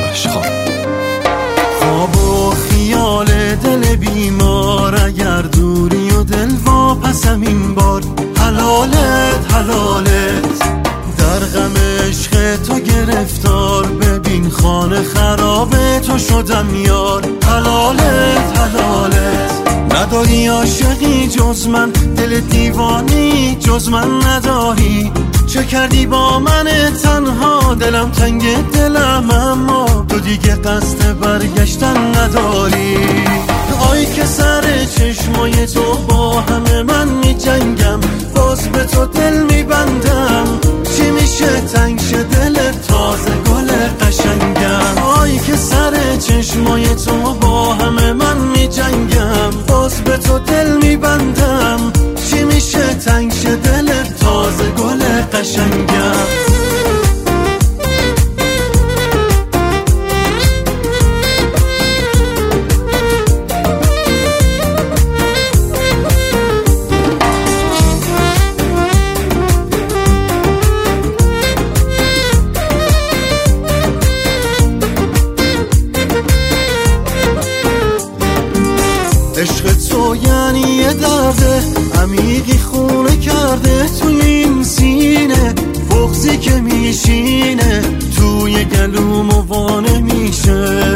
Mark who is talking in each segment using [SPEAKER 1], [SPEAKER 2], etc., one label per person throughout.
[SPEAKER 1] خواب و خیال دل بیمار، اگر دوری و دل واپسم این بار. حلالت حلالت در غم عشق تو گرفتار، ببین خانه خرابه تو شدم یار. حلالت حلالت نداری عاشقی جز من، دل دیوانی جز من نداری. چه کردی با من تنها، دلم تنگ دلم اما تو دیگه قصد برگشتن نداری. آی که سر چشمای تو با همه من می جنگم، باز به تو دل می بندم. چی میشه تنگ شه دلت تازه گل قشنگم. آی که سر چشمای تو با همه من می جنگم، باز به تو دل می بندم. چی میشه تنگ شه دلت تازه گل قشنگم. عشق تو یعنی یه درده عمیقی خونه کرده توی این سینه، بغضی که میشینه توی گلوم و وانه میشه.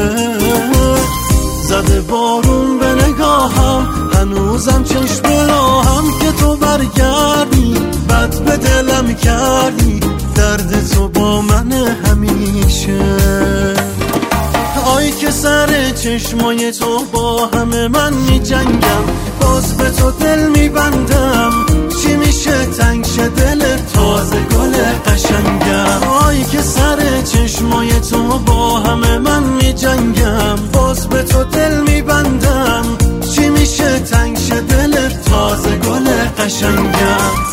[SPEAKER 1] زده بارون به نگاهم، هنوزم چشم راهم که تو برگردی. بد به دلم کردی، درد تو با من همیشه. آی که سر چشمای تو با همه من می جنگم، باز به تو دل می بندم. چی میشه تنگ شه دلت تازه گل قشنگم. آی که سر چشمای تو با همه من می جنگم، باز به تو دل می بندم. چی میشه تنگ شه دلت تازه گل قشنگم.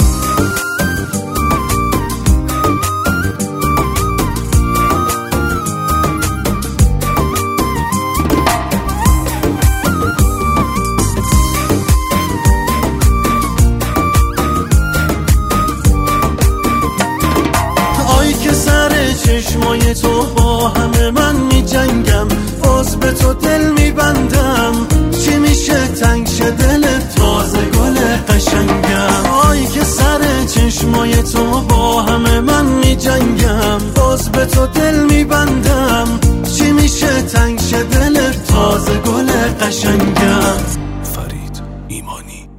[SPEAKER 1] چشمای تو با همه من می جنگم، باز به تو دل می بندم. چی میشه تنگ شه دلت تازه گل قشنگم. آی که سر چشمای تو با همه من می جنگم، باز به تو دل می بندم. چی میشه تنگ شه دلت تازه گل قشنگم.
[SPEAKER 2] فرید ایمانی.